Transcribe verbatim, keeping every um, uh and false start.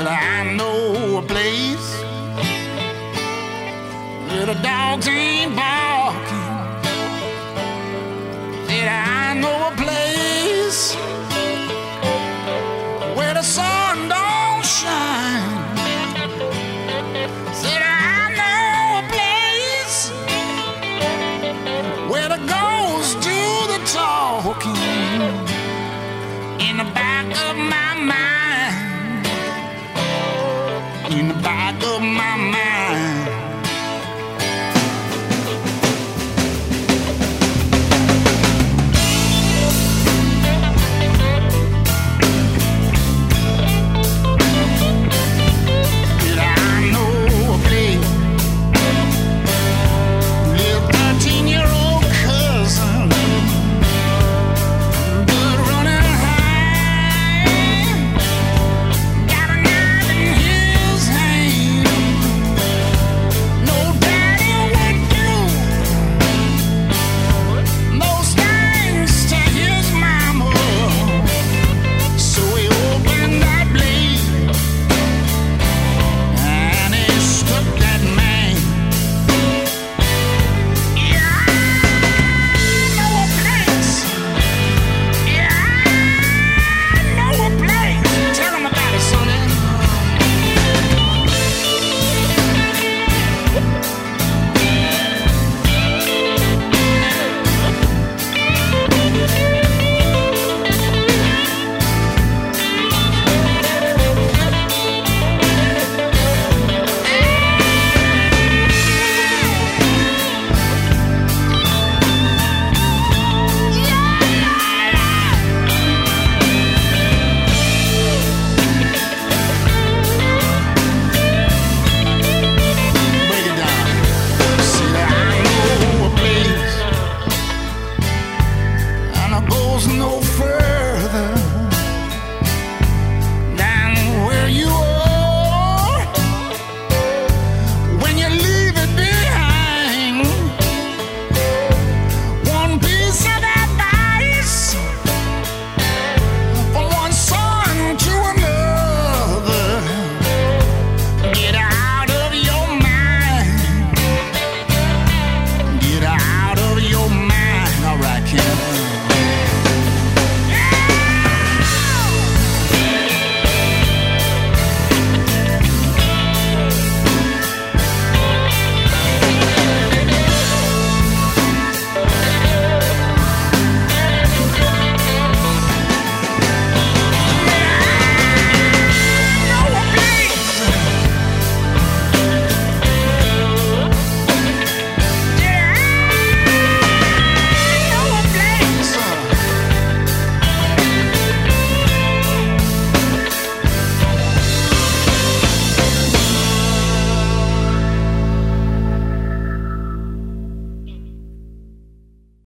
Well, I know a place where the dogs ain't barking. Said I know a place where the sun don't shine. Said I know a place where the ghosts do the talking. In the back of my mind, in the back of my mind.